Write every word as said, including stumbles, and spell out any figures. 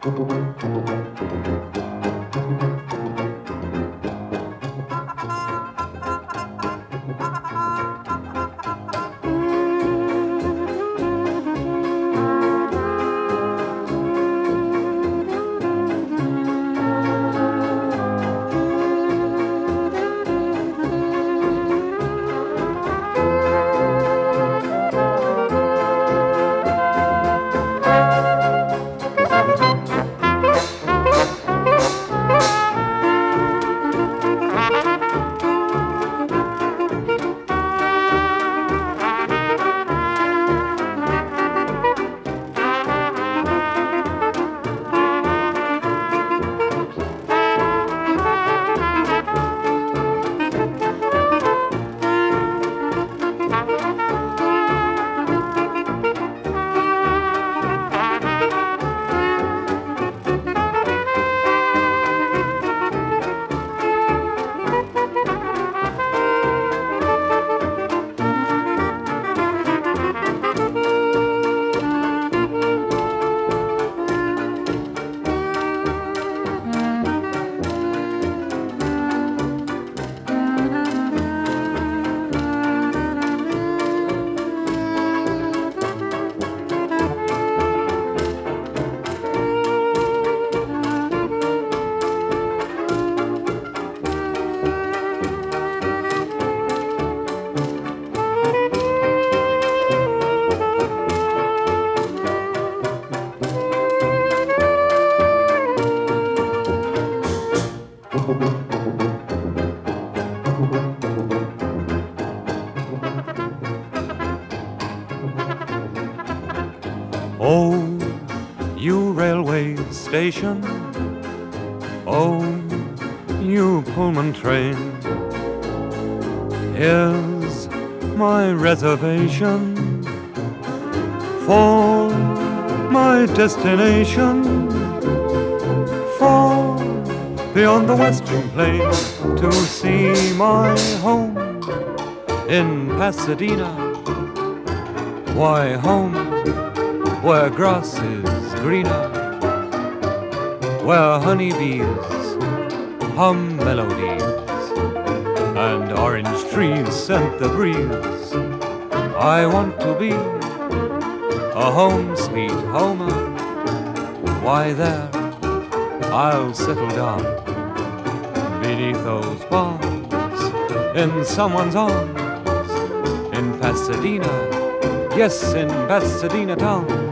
Oh, you railway station, oh, you Pullman train, here's my reservation for my destination, far beyond the western plain, to see my home in Pasadena. Why home where grass is greener, where honeybees hum melodies and orange trees scent the breeze. I want to be a home sweet homer. Why there I'll settle down beneath those palms in someone's arms in Pasadena, yes, in Pasadena town.